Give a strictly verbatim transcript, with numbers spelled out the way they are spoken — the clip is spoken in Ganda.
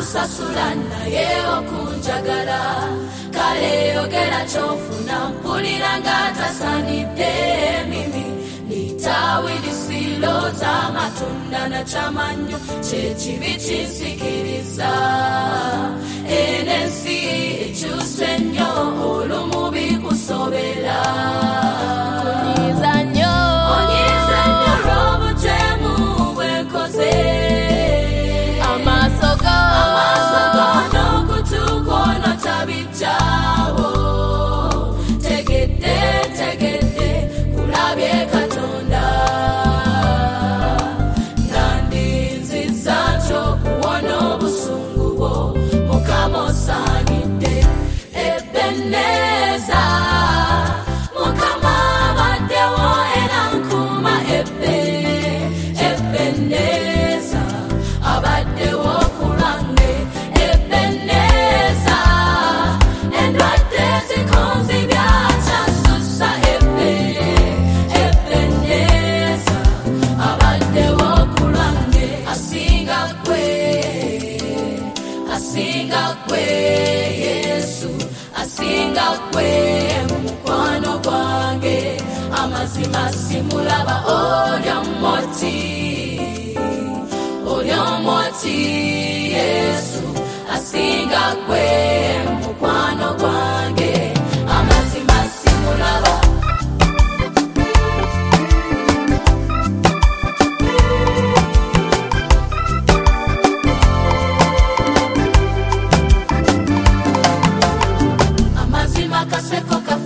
kusasula naye okunjagala kale yogera kyofuna mpulira ng'atasanidde mimi nitawi lisiloza amatunda na kyamanyo kyekibi kinsikiriza enensi ekyuse nnyo olumu bikusobera kunyiza nnyo onyiza nnyo lw'obutemu bwenkoze amaaso go amaaso go n'okutuuka tabijjawo tegedde tegedde kulabye Katonda nandinziza kyo kuwona obusungu bwo Mukama osaanidde Ebeneza Mukama abaddewo era nkuuma ebbe Ebeneza abaddewo kulwange Ebeneza endwadde zikonzi byakyasusa ebbe Ebeneza abaddewo kulwange asinga gwe asinga gwe Yesu asinga gwe mukwano gwange amazima simulaba oli omoti oli omoti Yesu asinga gwe mukwano gwange amazima simulaba amazima kaseko